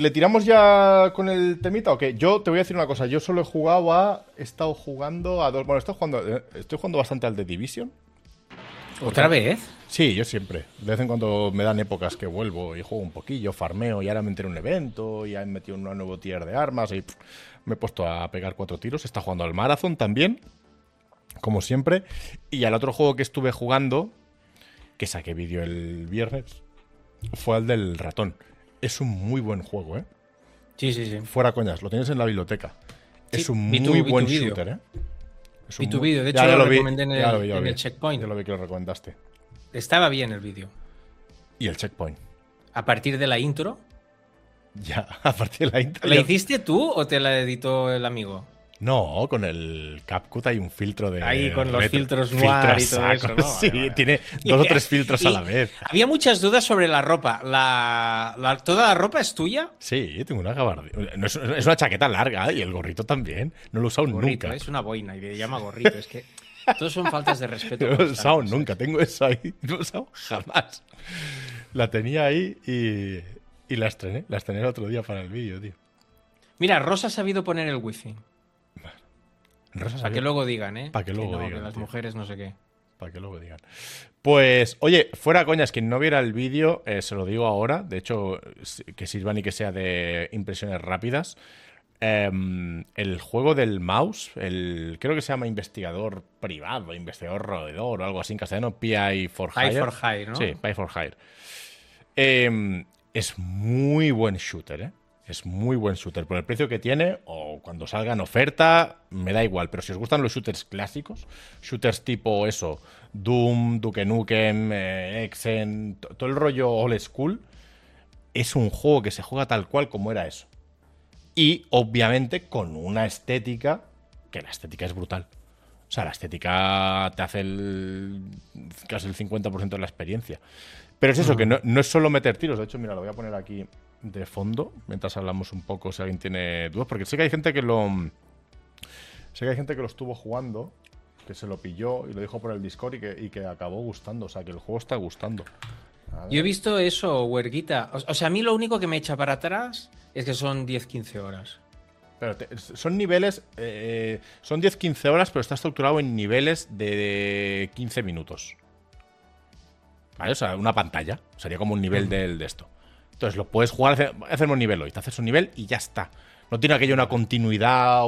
¿le tiramos ya con el temita o qué? Yo te voy a decir una cosa. Yo solo he estado jugando a dos... Bueno, estoy jugando bastante al The Division. ¿Otra vez? Sí, yo siempre. De vez en cuando me dan épocas que vuelvo y juego un poquillo, farmeo, y ahora me entré en un evento, y he metido un nuevo tier de armas, y me he puesto a pegar 4 tiros. Está jugando al Marathon también, como siempre. Y al otro juego que estuve jugando, que saqué vídeo el viernes, fue al del ratón. Es un muy buen juego, ¿eh? Sí, sí, sí. Fuera coñas, lo tienes en la biblioteca. Sí, Es un vi muy tu buen vídeo. shooter, ¿eh? Vi tu vídeo, de hecho Ya lo vi, recomendé en ya lo vi, el checkpoint. Yo lo vi que lo recomendaste. Estaba bien el vídeo. Y el checkpoint. A partir de la intro, Ya, a partir de la intro. ¿la ya- hiciste tú o te la editó el amigo? No, con el CapCut hay un filtro de. Ahí con los filtros filtro noir a y todo saco. eso, ¿no? Sí, Vale, vale. tiene 2 o 3 filtros a la vez. Había muchas dudas sobre la ropa. ¿Toda la ropa es tuya? Sí, tengo una gabardina. No, es una chaqueta larga y el gorrito también. No lo he usado Gorrito, nunca. es una boina y le llama gorrito. Es que todos son faltas de respeto. No lo he usado constantes, ¿eh? nunca. Tengo eso ahí. No lo he usado jamás. La tenía ahí y la estrené. La estrené el otro día para el vídeo, tío. Mira, Rosa ha sabido poner el wifi. Rosa Para que luego digan, ¿eh? Para que luego no, digan, que las tío. mujeres no sé qué. Para que luego digan. Pues, oye, fuera coñas, quien no viera el vídeo, se lo digo ahora. De hecho, que sirva ni que sea de impresiones rápidas. El juego del mouse, creo que se llama investigador privado, investigador roedor o algo así en castellano, PI for Hire. Eye for Hire, ¿no? Sí, PI for Hire. Es muy buen shooter, ¿eh? Es muy buen shooter. Por el precio que tiene, o cuando salga en oferta, me da igual. Pero si os gustan los shooters clásicos, shooters tipo eso, Doom, Duke Nukem, Exen, todo el rollo old school, es un juego que se juega tal cual como era eso. Y, obviamente, con una estética, que la estética es brutal. O sea, la estética te hace casi el 50% de la experiencia. Pero es eso, que no es solo meter tiros. De hecho, mira, lo voy a poner aquí de fondo, mientras hablamos un poco, si alguien tiene dudas. Porque sé que hay gente que lo estuvo jugando, que se lo pilló y lo dijo por el Discord y que acabó gustando. O sea, que el juego está gustando. Yo he visto eso, Huerguita. O sea, a mí lo único que me echa para atrás es que son 10-15 horas. Pero son niveles, son 10-15 horas, pero está estructurado en niveles de 15 minutos. ¿Vale? O sea, una pantalla. Sería como un nivel de esto. Entonces lo puedes jugar, hacer un nivel hoy. Te haces un nivel y ya está. No tiene aquello una continuidad,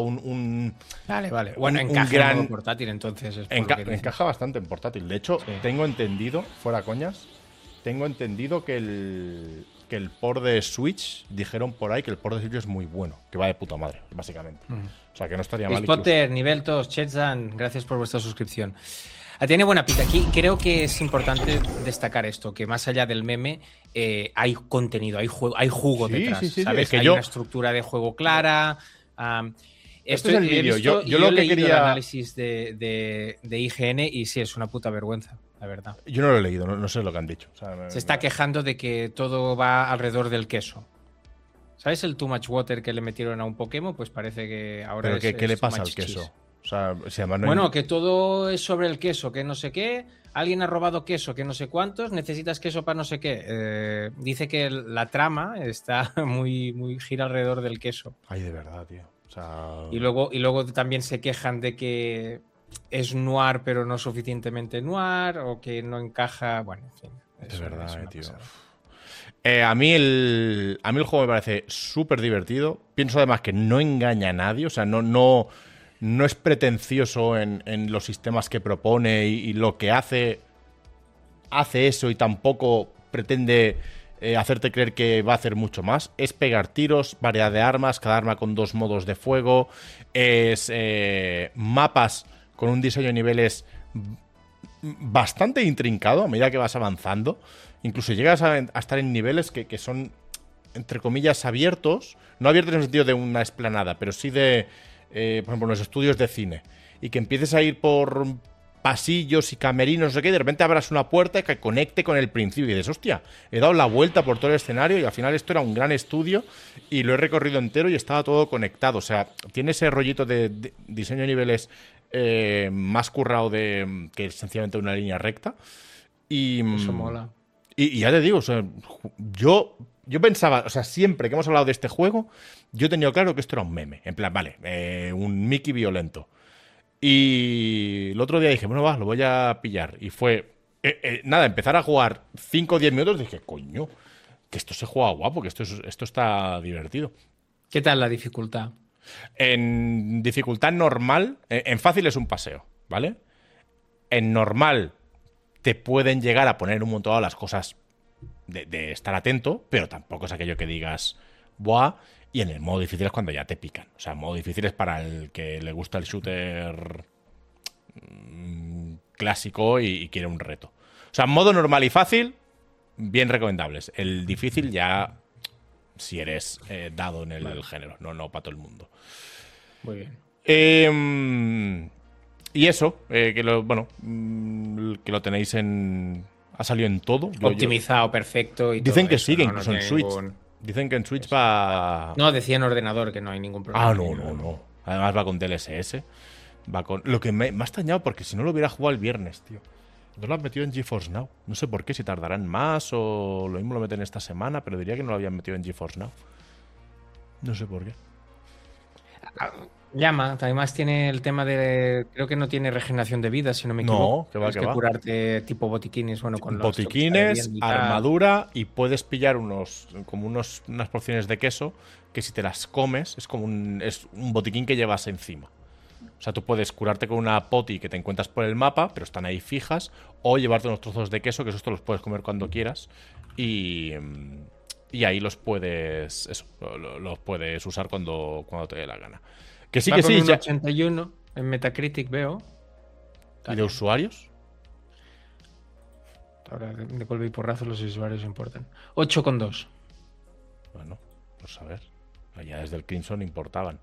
Vale, vale. Bueno, un encaja gran- en modo portátil, entonces. Es por lo que dices. encaja bastante en portátil. De hecho, Sí. tengo entendido, fuera coñas, tengo entendido que el port de Switch, dijeron por ahí que el port de Switch es muy bueno, que va de puta madre, básicamente. O sea, que no estaría mal. Potter, nivel 2, Chetzan, gracias por vuestra suscripción. Tiene buena pinta. Aquí creo que es importante destacar esto, que más allá del meme hay contenido, hay jugo Sí, detrás, sí, sí, ¿sabes? es que hay yo- una estructura de juego clara. Este es el he vídeo. visto- Yo lo he que leído quería- el análisis de IGN y sí, es una puta vergüenza, la verdad. Yo no lo he leído, no sé lo que han dicho. O sea, Se está quejando de que todo va alrededor del queso. ¿Sabes el Too Much Water que le metieron a un Pokémon? Pues parece que ahora ¿Pero qué le Too pasa al Much queso? Cheese. O sea, se llama... Bueno, que todo es sobre el queso, que no sé qué. Alguien ha robado queso, que no sé cuántos. Necesitas queso para no sé qué. Dice que la trama está muy gira alrededor del queso. Ay, de verdad, tío. O sea... Y luego también se quejan de que es noir, pero no suficientemente noir, o que no encaja. Bueno, en fin. De verdad, es una tío. pasada. A mí el juego me parece súper divertido. Pienso además que no engaña a nadie. O sea, no es pretencioso en los sistemas que propone y lo que hace eso y tampoco pretende hacerte creer que va a hacer mucho más. Es pegar tiros, variedad de armas, cada arma con 2 modos de fuego. Es mapas con un diseño de niveles bastante intrincado a medida que vas avanzando. Incluso llegas a estar en niveles que son, entre comillas, abiertos. No abiertos en el sentido de una explanada, pero sí de, por ejemplo, los estudios de cine. Y que empieces a ir por pasillos y camerinos, no sé qué, y de repente abras una puerta que conecte con el principio. Y dices, hostia, he dado la vuelta por todo el escenario y al final esto era un gran estudio y lo he recorrido entero y estaba todo conectado. O sea, tiene ese rollito de diseño de niveles más currado que sencillamente una línea recta. Y Eso mola. Y ya te digo, o sea, yo yo pensaba, o sea, siempre que hemos hablado de este juego, yo he tenido claro que esto era un meme. En plan, vale, un Mickey violento. Y el otro día dije, bueno, va, lo voy a pillar. Y fue, nada, empezar a jugar 5 o 10 minutos, dije, coño, que esto se juega guapo, que esto está divertido. ¿Qué tal la dificultad? En dificultad normal, en fácil es un paseo, ¿vale? En normal te pueden llegar a poner un montón de las cosas de estar atento, pero tampoco es aquello que digas, buah. Y en el modo difícil es cuando ya te pican. O sea, el modo difícil es para el que le gusta el shooter clásico y quiere un reto. O sea, modo normal y fácil, bien recomendables. El difícil ya, si eres dado en el género, no para todo el mundo. Muy bien. Y eso, que lo tenéis en... Ha salido en todo. Optimizado, perfecto. Y dicen todo que eso, sigue ¿no? incluso No en tiene Switch. ningún... Dicen que en Switch va... No, decía en ordenador que no hay ningún problema. No. Además va con DLSS. Va con... Lo que me ha extrañado, porque si no lo hubiera jugado el viernes, tío. No lo han metido en GeForce Now. No sé por qué, si tardarán más o lo mismo lo meten esta semana, pero diría que no lo habían metido en GeForce Now. No sé por qué. Llama, además tiene el tema de... Creo que no tiene regeneración de vida, si no me equivoco. No, que va, Tienes que curarte tipo botiquines, bueno, con botiquines, armadura, y puedes pillar unas porciones de queso que si te las comes es como un botiquín que llevas encima. O sea, tú puedes curarte con una poti que te encuentras por el mapa, pero están ahí fijas, o llevarte unos trozos de queso, que esos te los puedes comer cuando quieras, y ahí los puedes usar cuando te dé la gana. Que sí, va que con sí. Un 81 en Metacritic veo. ¿Y de usuarios? Ahora, de golpe y porrazo los usuarios importan. 8,2. Bueno, pues a ver. Ya desde el Crimson importaban.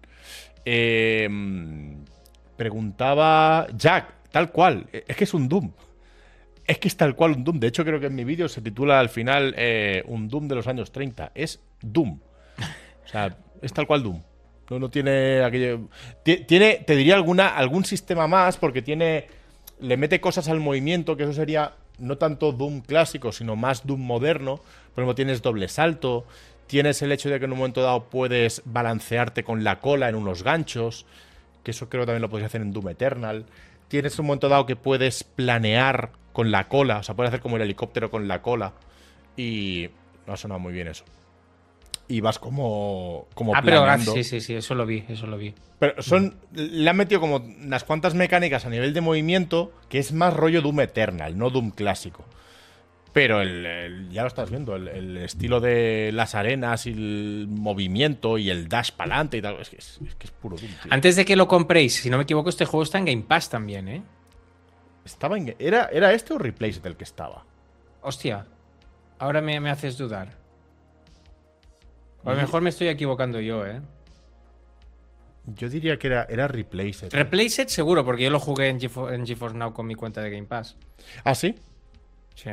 Preguntaba Jack, tal cual. Es que es un Doom. Es que es tal cual un Doom. De hecho, creo que en mi vídeo se titula al final un Doom de los años 30. Es Doom. O sea, es tal cual Doom. No tiene aquello. Tiene, te diría algún sistema más, porque le mete cosas al movimiento, que eso sería no tanto Doom clásico, sino más Doom moderno. Por ejemplo, tienes doble salto, tienes el hecho de que en un momento dado puedes balancearte con la cola en unos ganchos, que eso creo que también lo podéis hacer en Doom Eternal. Tienes un momento dado que puedes planear con la cola, o sea, puedes hacer como el helicóptero con la cola, y no ha sonado muy bien eso. Y vas como planeando. Pero sí, eso lo vi. Pero le han metido como unas cuantas mecánicas a nivel de movimiento que es más rollo Doom Eternal, no Doom clásico. Pero ya lo estás viendo, el estilo de las arenas y el movimiento y el dash para adelante y tal, es que es puro Doom, tío. Antes de que lo compréis, si no me equivoco, este juego está en Game Pass también, ¿eh? ¿Era este o Replaced el que estaba? Hostia, ahora me haces dudar. A lo mejor me estoy equivocando yo, ¿eh? Yo diría que era Replaced. Replaced seguro, porque yo lo jugué en GeForce Now con mi cuenta de Game Pass. ¿Ah, sí? Sí.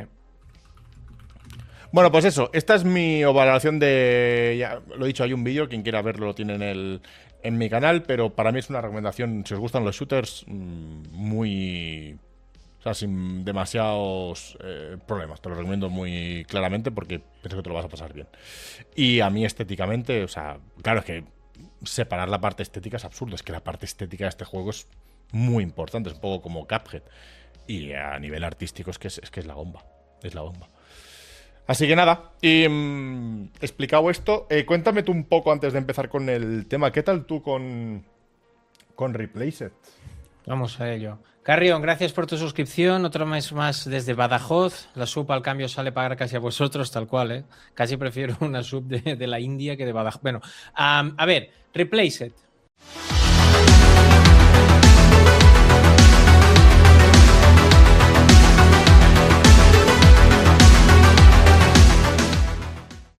Bueno, pues eso. Esta es mi valoración de... Ya lo he dicho, hay un vídeo. Quien quiera verlo lo tiene en mi canal. Pero para mí es una recomendación, si os gustan los shooters, muy... O sea, sin demasiados problemas. Te lo recomiendo muy claramente porque pienso que te lo vas a pasar bien. Y a mí estéticamente, o sea, claro, es que separar la parte estética es absurdo. Es que la parte estética de este juego es muy importante. Es un poco como Cuphead. Y a nivel artístico es que es la bomba. Es la bomba. Así que nada, explicado esto, cuéntame tú un poco antes de empezar con el tema. ¿Qué tal tú con Replaced? Vamos a ello. Carrión, gracias por tu suscripción. Otro mes más desde Badajoz. La sub al cambio sale pagar casi a vosotros, tal cual, ¿eh? Casi prefiero una sub de la India que de Badajoz. Bueno, a ver, Replaced.